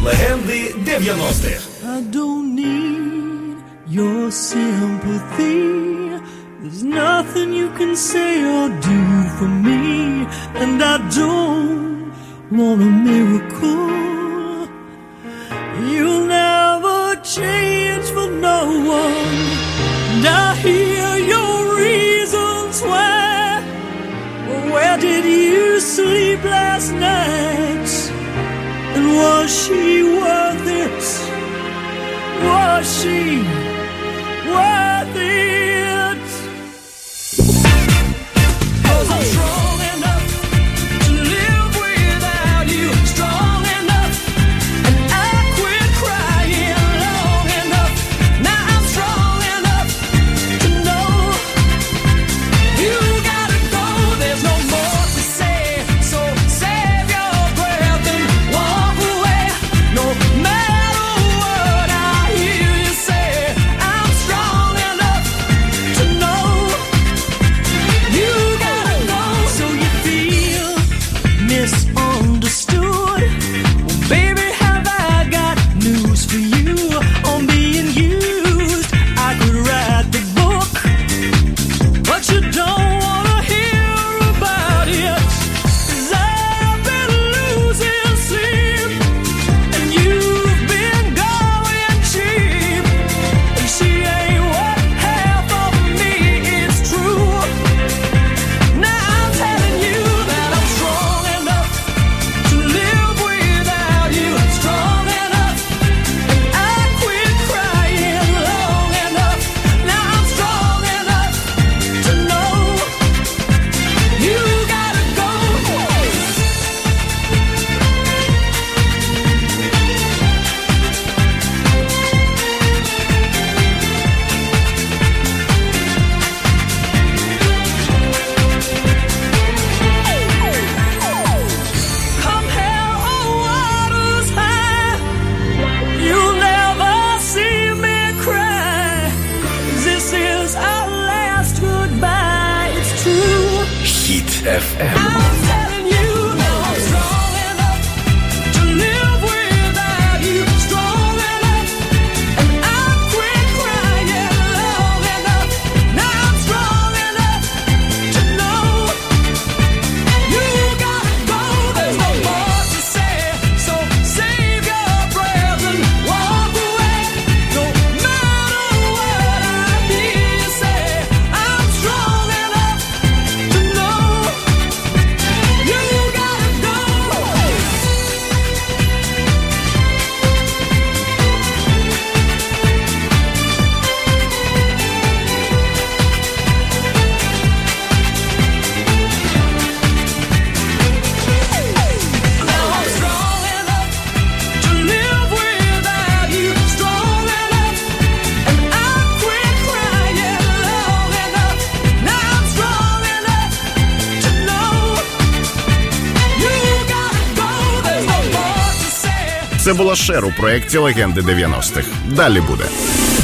Легенди 90-х. I don't need your sympathy. There's nothing you can say or do for me. And I don't want a miracle. You'll never change for no one. And I hear your reasons why. Where did you sleep last night? And was she worth it? Was she worth it? 'Cause I'm strong enough to live without you. Strong enough, and I quit crying long enough. Now I'm strong enough to know you gotta go. There's no more to say, so save your breath and walk away. No matter what I hear you say, I'm strong enough to know you gotta go. So you feel misunderstood? Well, baby, have I got news for you on being used. I could write the book, but you don't wanna hear about it. 'Cause I've been losing sleep, and you've been going cheap. And she ain't what half of me is true. Now I'm telling you that I'm strong enough to live without you. Strong enough, and I quit crying long enough. Now I'm strong enough to know you gotta go. Come hell or waters high, you'll never see me cry. This is our last goodbye, it's true. Хіт FM. I'm telling you now I'm strong enough to live without you. Strong enough, and I quit crying long enough. Now I'm strong enough to know you gotta go. There's no more to say, so save your breath and walk away. No matter what I hear you say, I'm strong enough to know you gotta go. Now I'm strong enough to live without you. Strong enough, and I quit crying long enough. Now I'm strong enough to know you gotta go. There's no more to say. Це була Шер у проєкті «Легенди 90-х». Далі буде.